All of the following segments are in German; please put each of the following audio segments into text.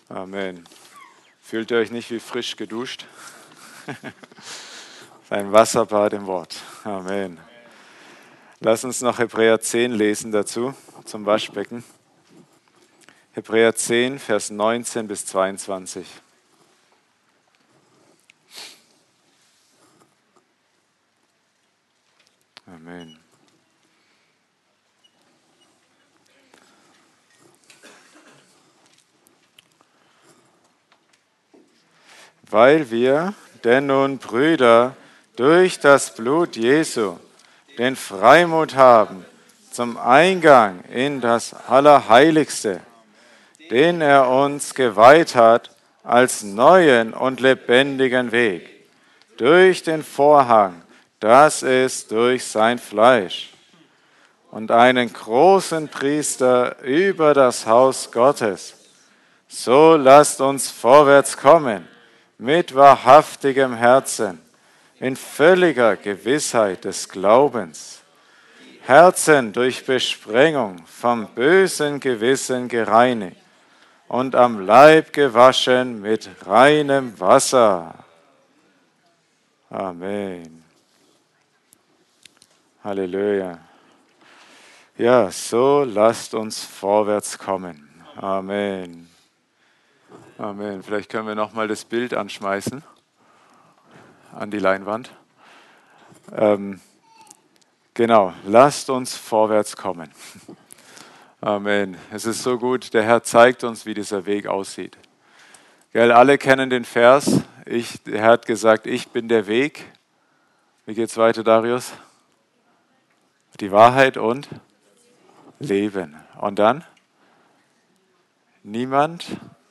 Amen. Fühlt ihr euch nicht wie frisch geduscht? Ein Wasserbad im Wort. Amen. Lass uns noch Hebräer 10 lesen dazu, zum Waschbecken. Hebräer 10, Vers 19 bis 22. Amen. Weil wir denn nun, Brüder, durch das Blut Jesu den Freimut haben zum Eingang in das Allerheiligste, den er uns geweiht hat als neuen und lebendigen Weg, durch den Vorhang, das ist durch sein Fleisch, und einen großen Priester über das Haus Gottes. So lasst uns vorwärts kommen, mit wahrhaftigem Herzen, in völliger Gewissheit des Glaubens, Herzen durch Besprengung vom bösen Gewissen gereinigt und am Leib gewaschen mit reinem Wasser. Amen. Halleluja. Ja, so lasst uns vorwärts kommen. Amen. Amen. Vielleicht können wir nochmal das Bild anschmeißen an die Leinwand. Genau, lasst uns vorwärts kommen. Amen. Es ist so gut, der Herr zeigt uns, wie dieser Weg aussieht. Gell, alle kennen den Vers. Der Herr hat gesagt, ich bin der Weg. Wie geht's weiter, Darius? Die Wahrheit und Leben. Und dann? Niemand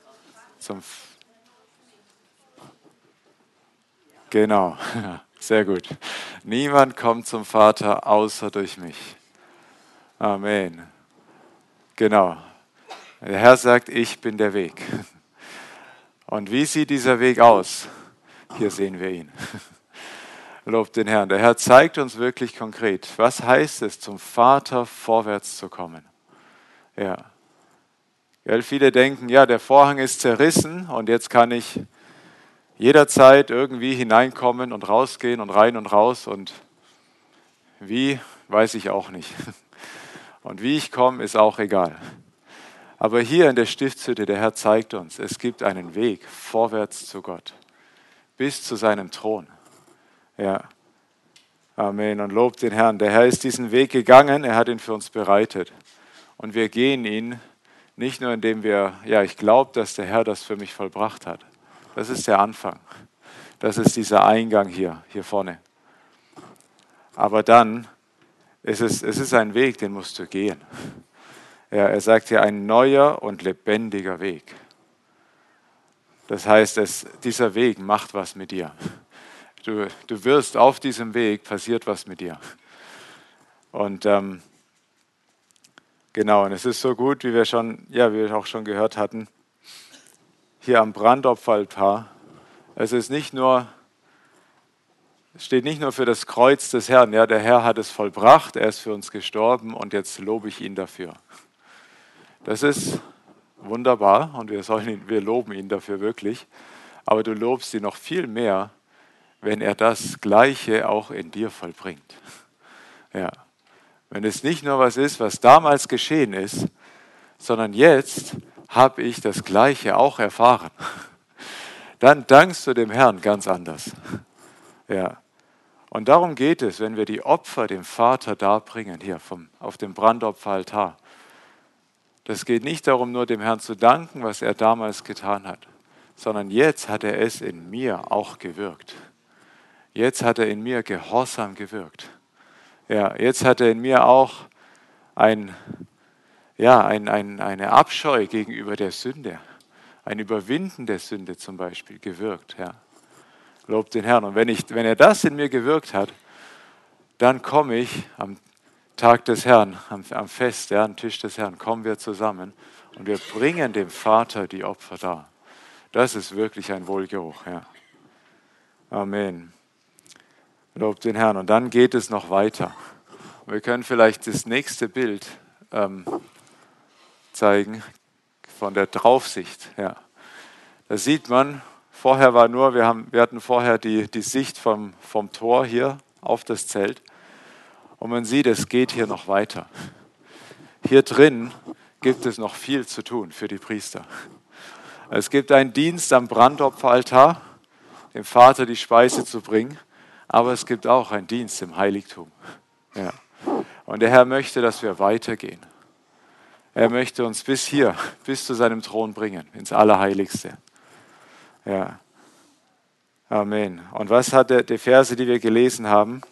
Genau, sehr gut. Niemand kommt zum Vater außer durch mich. Amen. Genau. Der Herr sagt, ich bin der Weg. Und wie sieht dieser Weg aus? Hier sehen wir ihn. Lobt den Herrn. Der Herr zeigt uns wirklich konkret, was heißt es, zum Vater vorwärts zu kommen. Ja. Weil viele denken, ja, der Vorhang ist zerrissen und jetzt kann ich jederzeit irgendwie hineinkommen und rausgehen und rein und raus und wie, weiß ich auch nicht. Und wie ich komme, ist auch egal. Aber hier in der Stiftshütte, der Herr zeigt uns, es gibt einen Weg vorwärts zu Gott, bis zu seinem Thron. Ja. Amen. Und lobt den Herrn. Der Herr ist diesen Weg gegangen, er hat ihn für uns bereitet. Und wir gehen ihn nicht nur, indem ich glaube, dass der Herr das für mich vollbracht hat. Das ist der Anfang. Das ist dieser Eingang hier vorne. Aber dann ist es ein Weg, den musst du gehen. Ja, er sagt hier, ein neuer und lebendiger Weg. Das heißt, dieser Weg macht was mit dir. Du wirst auf diesem Weg, passiert was mit dir. Und genau, und es ist so gut, wie wir auch schon gehört hatten, hier am Brandopferaltar, es steht nicht nur für das Kreuz des Herrn, ja, der Herr hat es vollbracht, er ist für uns gestorben und jetzt lobe ich ihn dafür. Das ist wunderbar und wir loben ihn dafür wirklich, aber du lobst ihn noch viel mehr, wenn er das Gleiche auch in dir vollbringt. Ja. Wenn es nicht nur was ist, was damals geschehen ist, sondern jetzt habe ich das Gleiche auch erfahren. Dann dankst du dem Herrn ganz anders. Ja. Und darum geht es, wenn wir die Opfer dem Vater darbringen, hier auf dem Brandopferaltar. Das geht nicht darum, nur dem Herrn zu danken, was er damals getan hat, sondern jetzt hat er es in mir auch gewirkt. Jetzt hat er in mir Gehorsam gewirkt. Ja, jetzt hat er in mir auch eine Abscheu gegenüber der Sünde, ein Überwinden der Sünde zum Beispiel gewirkt. Ja. Lobt den Herrn. Und wenn er das in mir gewirkt hat, dann komme ich am Tag des Herrn, am Fest, ja, am Tisch des Herrn, kommen wir zusammen und wir bringen dem Vater die Opfer dar. Das ist wirklich ein Wohlgeruch. Ja. Amen. Lobt den Herrn. Und dann geht es noch weiter. Wir können vielleicht das nächste Bild zeigen von der Draufsicht. Ja. Da sieht man, vorher war nur, wir hatten vorher die Sicht vom Tor hier auf das Zelt. Und man sieht, es geht hier noch weiter. Hier drin gibt es noch viel zu tun für die Priester. Es gibt einen Dienst am Brandopferaltar, dem Vater die Speise zu bringen, aber es gibt auch einen Dienst im Heiligtum. Ja. Und der Herr möchte, dass wir weitergehen. Er möchte uns bis hier, bis zu seinem Thron bringen, ins Allerheiligste. Ja. Amen. Und was hat die Verse, die wir gelesen haben,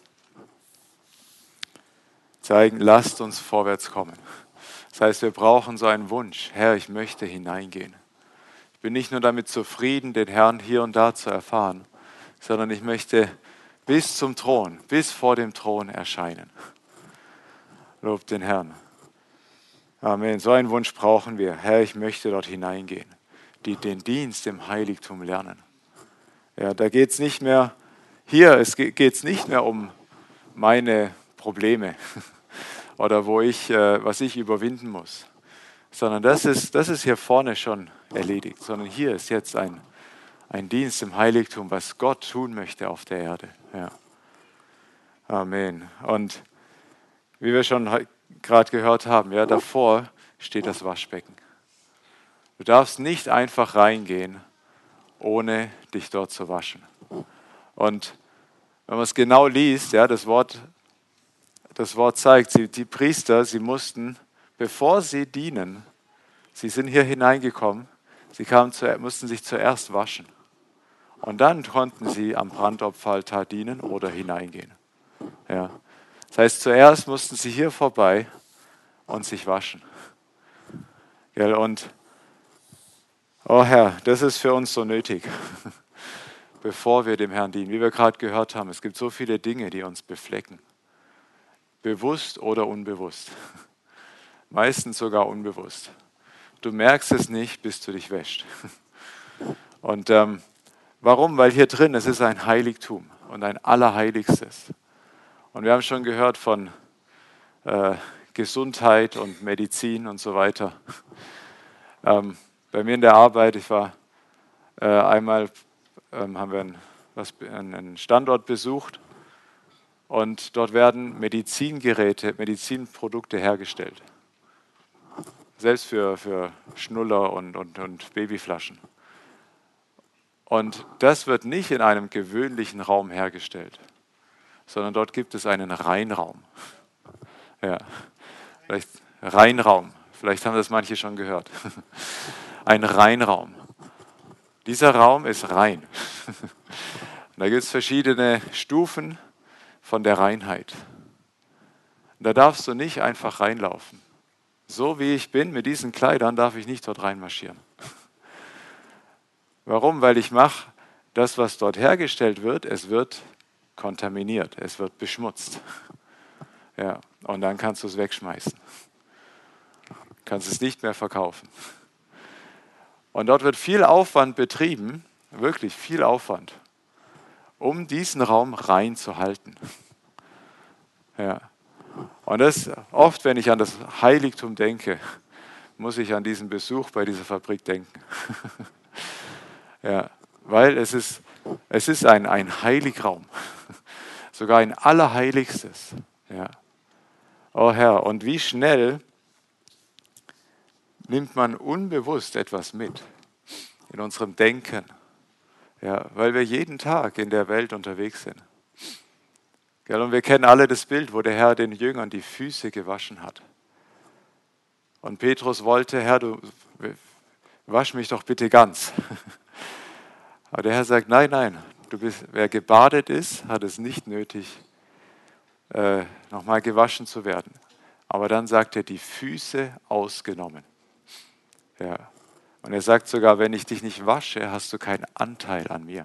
zeigen, lasst uns vorwärts kommen. Das heißt, wir brauchen so einen Wunsch. Herr, ich möchte hineingehen. Ich bin nicht nur damit zufrieden, den Herrn hier und da zu erfahren, sondern ich möchte bis zum Thron, bis vor dem Thron erscheinen. Lobt den Herrn. Amen. So einen Wunsch brauchen wir. Herr, ich möchte dort hineingehen. Den Dienst im Heiligtum lernen. Ja, da geht es nicht mehr, geht es nicht mehr um meine Probleme oder was ich überwinden muss, sondern das ist hier vorne schon erledigt, sondern hier ist jetzt ein Dienst im Heiligtum, was Gott tun möchte auf der Erde. Ja. Amen. Und wie wir schon gerade gehört haben, ja, davor steht das Waschbecken. Du darfst nicht einfach reingehen, ohne dich dort zu waschen. Und wenn man es genau liest, ja, das Wort zeigt, die Priester, sie mussten, bevor sie dienen, sie sind hier hineingekommen, mussten sich zuerst waschen. Und dann konnten sie am Brandopferaltar dienen oder hineingehen. Ja. Das heißt, zuerst mussten sie hier vorbei und sich waschen. Und, oh Herr, das ist für uns so nötig, bevor wir dem Herrn dienen. Wie wir gerade gehört haben, es gibt so viele Dinge, die uns beflecken. Bewusst oder unbewusst. Meistens sogar unbewusst. Du merkst es nicht, bis du dich wäschst. Und warum? Weil hier drin, es ist ein Heiligtum und ein Allerheiligstes. Und wir haben schon gehört von Gesundheit und Medizin und so weiter. Bei mir in der Arbeit, ich war einmal, haben wir einen Standort besucht und dort werden Medizingeräte, Medizinprodukte hergestellt. Selbst für Schnuller und Babyflaschen. Und das wird nicht in einem gewöhnlichen Raum hergestellt, sondern dort gibt es einen Reinraum. Ja, vielleicht Reinraum. Vielleicht haben das manche schon gehört. Ein Reinraum. Dieser Raum ist rein. Da gibt es verschiedene Stufen von der Reinheit. Da darfst du nicht einfach reinlaufen. So wie ich bin, mit diesen Kleidern, darf ich nicht dort reinmarschieren. Warum? Weil ich mache das, was dort hergestellt wird, es wird kontaminiert, es wird beschmutzt. Ja, und dann kannst du es wegschmeißen. Kannst es nicht mehr verkaufen. Und dort wird viel Aufwand betrieben, wirklich viel Aufwand, um diesen Raum rein zu halten. Ja. Und das oft, wenn ich an das Heiligtum denke, muss ich an diesen Besuch bei dieser Fabrik denken. Ja, weil es ist ein Heiligraum, sogar ein Allerheiligstes. Ja. Oh Herr, und wie schnell nimmt man unbewusst etwas mit in unserem Denken, ja, weil wir jeden Tag in der Welt unterwegs sind. Und wir kennen alle das Bild, wo der Herr den Jüngern die Füße gewaschen hat. Und Petrus wollte, Herr, du wasch mich doch bitte ganz. Aber der Herr sagt, nein, wer gebadet ist, hat es nicht nötig, nochmal gewaschen zu werden. Aber dann sagt er, die Füße ausgenommen. Ja. Und er sagt sogar, wenn ich dich nicht wasche, hast du keinen Anteil an mir.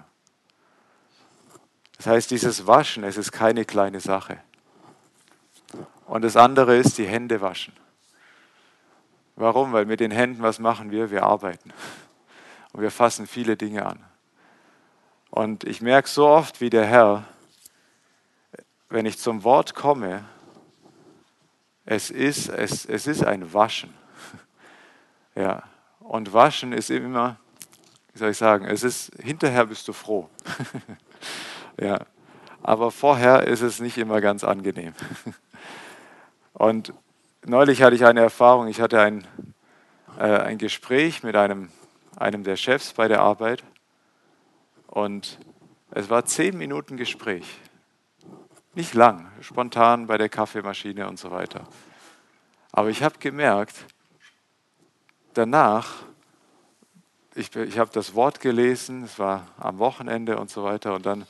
Das heißt, dieses Waschen, es ist keine kleine Sache. Und das andere ist die Hände waschen. Warum? Weil mit den Händen, was machen wir? Wir arbeiten. Und wir fassen viele Dinge an. Und ich merke so oft, wie der Herr, wenn ich zum Wort komme, es ist ein Waschen. Ja. Und Waschen ist immer, wie soll ich sagen, hinterher bist du froh. Ja. Aber vorher ist es nicht immer ganz angenehm. Und neulich hatte ich eine Erfahrung, ich hatte ein Gespräch mit einem der Chefs bei der Arbeit und es war 10 Minuten Gespräch. Nicht lang, spontan bei der Kaffeemaschine und so weiter. Aber ich habe gemerkt, danach, ich habe das Wort gelesen, es war am Wochenende und so weiter und dann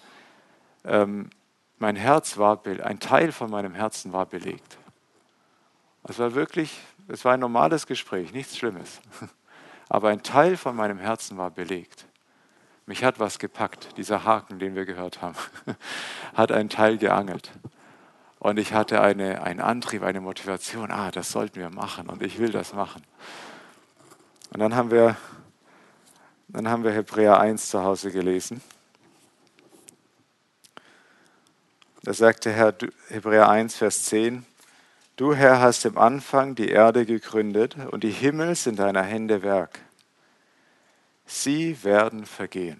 ein Teil von meinem Herzen war belegt. Es war ein normales Gespräch, nichts Schlimmes. Aber ein Teil von meinem Herzen war belegt. Mich hat was gepackt, dieser Haken, den wir gehört haben, hat einen Teil geangelt. Und ich hatte einen Antrieb, eine Motivation, das sollten wir machen und ich will das machen. Und dann haben wir Hebräer 1 zu Hause gelesen. Da sagte Hebräer 1, Vers 10, Du, Herr, hast im Anfang die Erde gegründet und die Himmel sind deiner Hände Werk. Sie werden vergehen.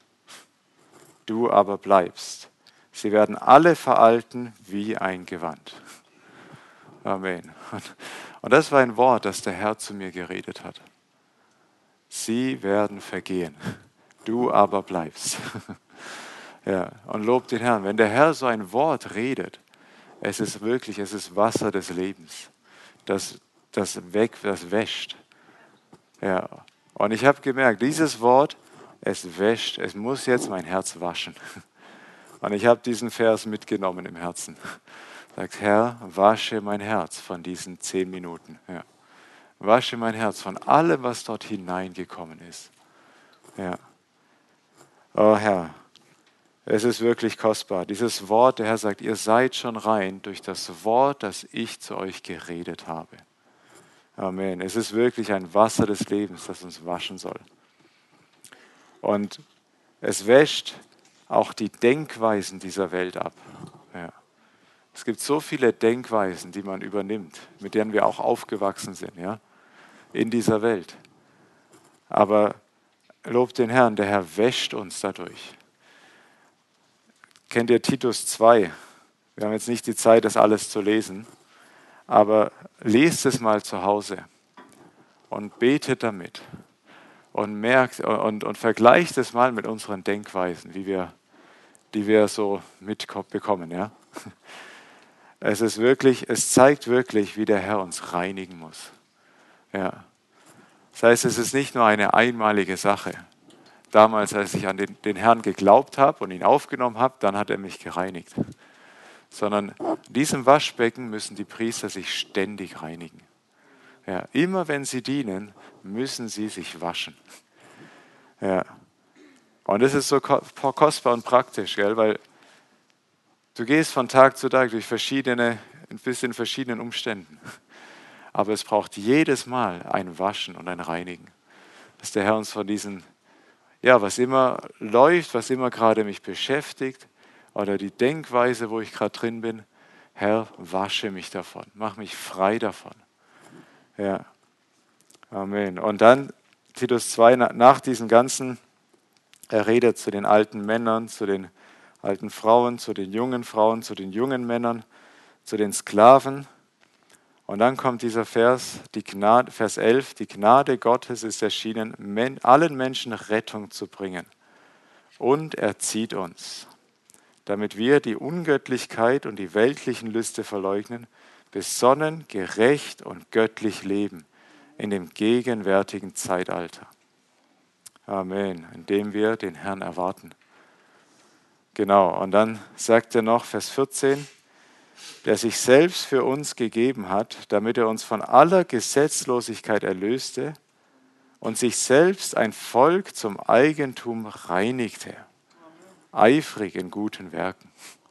Du aber bleibst. Sie werden alle veralten wie ein Gewand. Amen. Und das war ein Wort, das der Herr zu mir geredet hat. Sie werden vergehen. Du aber bleibst. Ja, und lob den Herrn. Wenn der Herr so ein Wort redet, es ist Wasser des Lebens, das wäscht. Ja. Und ich habe gemerkt, dieses Wort, es wäscht, es muss jetzt mein Herz waschen. Und ich habe diesen Vers mitgenommen im Herzen. Sagt, Herr, wasche mein Herz von diesen 10 Minuten. Ja. Wasche mein Herz von allem, was dort hineingekommen ist. Ja. Oh Herr, es ist wirklich kostbar. Dieses Wort, der Herr sagt, ihr seid schon rein durch das Wort, das ich zu euch geredet habe. Amen. Es ist wirklich ein Wasser des Lebens, das uns waschen soll. Und es wäscht auch die Denkweisen dieser Welt ab. Ja. Es gibt so viele Denkweisen, die man übernimmt, mit denen wir auch aufgewachsen sind, ja, in dieser Welt. Aber lobt den Herrn, der Herr wäscht uns dadurch. Kennt ihr Titus 2? Wir haben jetzt nicht die Zeit, das alles zu lesen, aber lest es mal zu Hause und betet damit und merkt und vergleicht es mal mit unseren Denkweisen, die wir so mitbekommen. Ja? Es zeigt wirklich, wie der Herr uns reinigen muss. Ja. Das heißt, es ist nicht nur eine einmalige Sache. Damals, als ich an den Herrn geglaubt habe und ihn aufgenommen habe, dann hat er mich gereinigt. Sondern in diesem Waschbecken müssen die Priester sich ständig reinigen. Ja, immer wenn sie dienen, müssen sie sich waschen. Ja. Und das ist so kostbar und praktisch, gell? Weil du gehst von Tag zu Tag durch verschiedenen Umständen. Aber es braucht jedes Mal ein Waschen und ein Reinigen. Dass der Herr uns von diesen, was immer läuft, was immer gerade mich beschäftigt, oder die Denkweise, wo ich gerade drin bin, Herr, wasche mich davon, mach mich frei davon. Ja, Amen. Und dann Titus 2, nach diesem ganzen, er redet zu den alten Männern, zu den alten Frauen, zu den jungen Frauen, zu den jungen Männern, zu den Sklaven. Und dann kommt dieser Vers 11, die Gnade Gottes ist erschienen, allen Menschen Rettung zu bringen. Und er zieht uns, damit wir die Ungöttlichkeit und die weltlichen Lüste verleugnen, besonnen, gerecht und göttlich leben in dem gegenwärtigen Zeitalter. Amen, indem wir den Herrn erwarten. Genau, und dann sagt er noch, Vers 14, der sich selbst für uns gegeben hat, damit er uns von aller Gesetzlosigkeit erlöste und sich selbst ein Volk zum Eigentum reinigte, eifrig in guten Werken.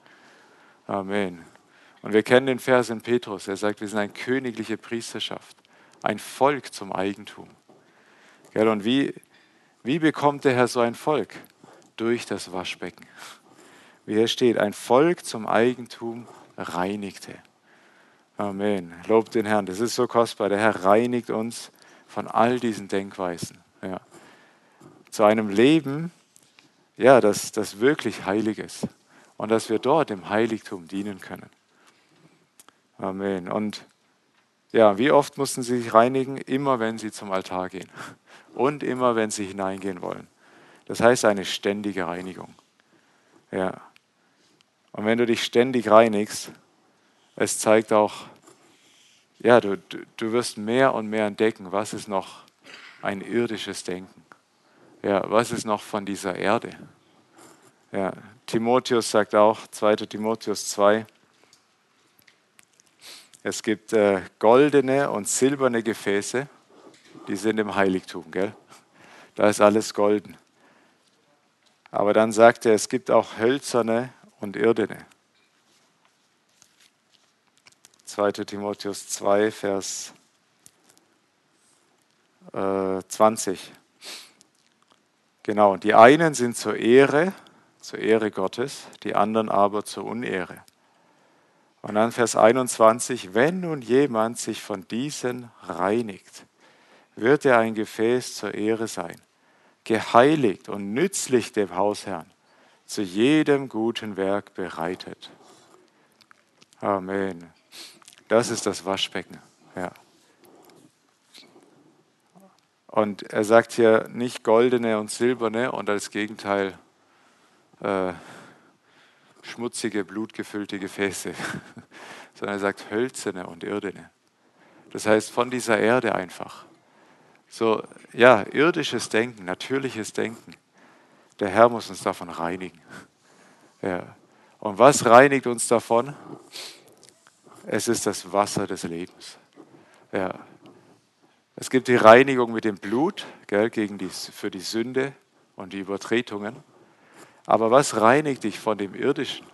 Amen. Und wir kennen den Vers in Petrus, er sagt, wir sind eine königliche Priesterschaft, ein Volk zum Eigentum. Und wie bekommt der Herr so ein Volk? Durch das Waschbecken. Wie hier steht, ein Volk zum Eigentum reinigte. Amen. Lobt den Herrn. Das ist so kostbar. Der Herr reinigt uns von all diesen Denkweisen. Ja. zu einem Leben, ja, das wirklich heilig ist und dass wir dort im Heiligtum dienen können. Amen. Und ja, wie oft mussten sie sich reinigen? Immer, wenn sie zum Altar gehen und immer, wenn sie hineingehen wollen. Das heißt eine ständige Reinigung. Ja. Und wenn du dich ständig reinigst, es zeigt auch, ja, du wirst mehr und mehr entdecken, was ist noch ein irdisches Denken. Ja, was ist noch von dieser Erde? Ja, Timotheus sagt auch, 2. Timotheus 2, es gibt goldene und silberne Gefäße, die sind im Heiligtum, gell? Da ist alles golden. Aber dann sagt er, es gibt auch hölzerne und irdene. 2. Timotheus 2, Vers 20. Genau, die einen sind zur Ehre Gottes, die anderen aber zur Unehre. Und dann Vers 21, wenn nun jemand sich von diesen reinigt, wird er ein Gefäß zur Ehre sein, geheiligt und nützlich dem Hausherrn, zu jedem guten Werk bereitet. Amen. Das ist das Waschbecken. Ja. Und er sagt hier nicht goldene und silberne und als Gegenteil schmutzige, blutgefüllte Gefäße, sondern er sagt hölzerne und irdene. Das heißt von dieser Erde einfach. So, ja, irdisches Denken, natürliches Denken. Der Herr muss uns davon reinigen. Ja. Und was reinigt uns davon? Es ist das Wasser des Lebens. Ja. Es gibt die Reinigung mit dem Blut, gell, für die Sünde und die Übertretungen. Aber was reinigt dich von dem Irdischen?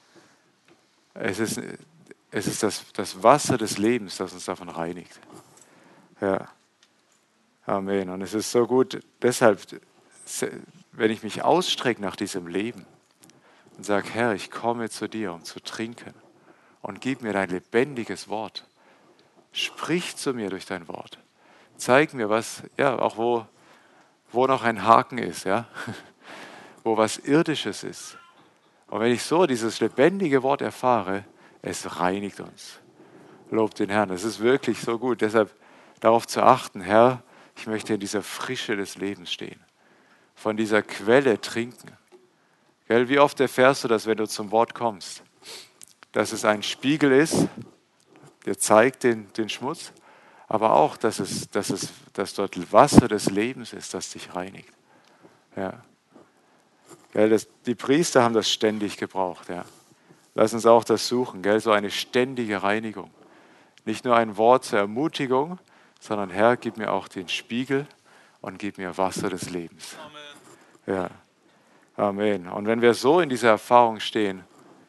Es ist das Wasser des Lebens, das uns davon reinigt. Ja. Amen. Und es ist so gut, deshalb, wenn ich mich ausstrecke nach diesem Leben und sage, Herr, ich komme zu dir, um zu trinken und gib mir dein lebendiges Wort. Sprich zu mir durch dein Wort. Zeig mir was, ja, auch wo noch ein Haken ist, ja, wo was Irdisches ist. Und wenn ich so dieses lebendige Wort erfahre, es reinigt uns. Lobt den Herrn. Es ist wirklich so gut. Deshalb darauf zu achten, Herr, ich möchte in dieser Frische des Lebens stehen. Von dieser Quelle trinken. Gell, wie oft erfährst du das, wenn du zum Wort kommst? Dass es ein Spiegel ist, der zeigt den Schmutz, aber auch, dass dort Wasser des Lebens ist, das dich reinigt. Ja. Gell, die Priester haben das ständig gebraucht. Ja. Lass uns auch das suchen, gell, so eine ständige Reinigung. Nicht nur ein Wort zur Ermutigung, sondern Herr, gib mir auch den Spiegel und gib mir Wasser des Lebens. Amen. Ja. Amen. Und wenn wir so in dieser Erfahrung stehen,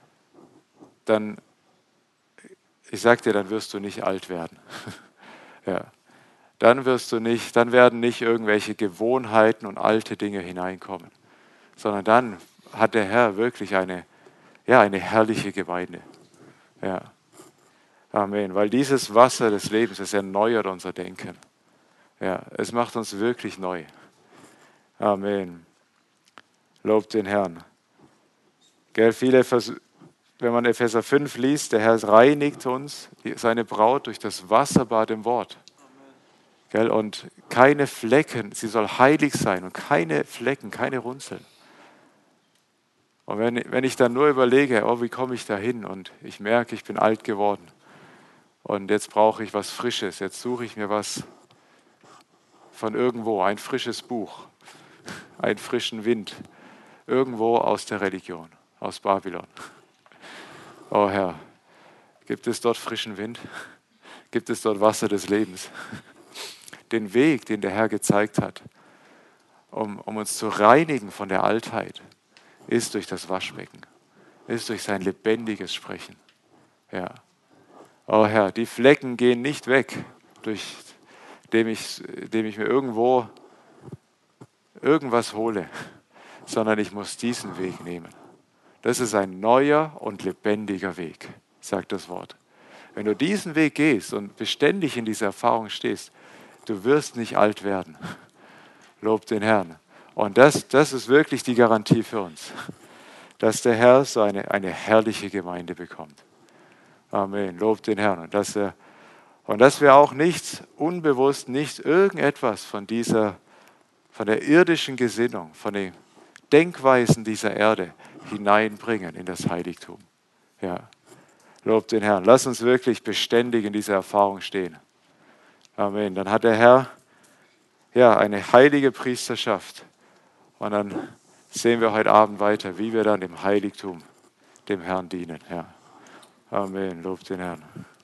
dann, ich sag dir, dann wirst du nicht alt werden. Ja. Dann werden nicht irgendwelche Gewohnheiten und alte Dinge hineinkommen, sondern dann hat der Herr wirklich eine herrliche Gemeinde. Ja. Amen. Weil dieses Wasser des Lebens, es erneuert unser Denken. Ja, es macht uns wirklich neu. Amen. Lobt den Herrn. Gell, wenn man Epheser 5 liest, der Herr reinigt uns, seine Braut, durch das Wasserbad im Wort. Gell, und keine Flecken, sie soll heilig sein und keine Flecken, keine Runzeln. Und wenn ich dann nur überlege, oh, wie komme ich da hin? Und ich merke, ich bin alt geworden. Und jetzt brauche ich was Frisches. Jetzt suche ich mir was von irgendwo, ein frisches Buch, einen frischen Wind, irgendwo aus der Religion, aus Babylon. Oh Herr, gibt es dort frischen Wind? Gibt es dort Wasser des Lebens? Den Weg, den der Herr gezeigt hat, um uns zu reinigen von der Altheit, ist durch das Waschbecken, ist durch sein lebendiges Sprechen. Ja. Oh Herr, die Flecken gehen nicht weg, indem ich mir irgendwo irgendwas hole, sondern ich muss diesen Weg nehmen. Das ist ein neuer und lebendiger Weg, sagt das Wort. Wenn du diesen Weg gehst und beständig in dieser Erfahrung stehst, du wirst nicht alt werden. Lob den Herrn. Und das ist wirklich die Garantie für uns, dass der Herr so eine herrliche Gemeinde bekommt. Amen. Lobt den Herrn. Und dass wir auch nicht unbewusst, nicht irgendetwas von der irdischen Gesinnung, von den Denkweisen dieser Erde hineinbringen in das Heiligtum. Ja. Lobt den Herrn. Lass uns wirklich beständig in dieser Erfahrung stehen. Amen. Dann hat der Herr eine heilige Priesterschaft. Und dann sehen wir heute Abend weiter, wie wir dann im Heiligtum dem Herrn dienen. Ja. Amen. Lobt den Herrn.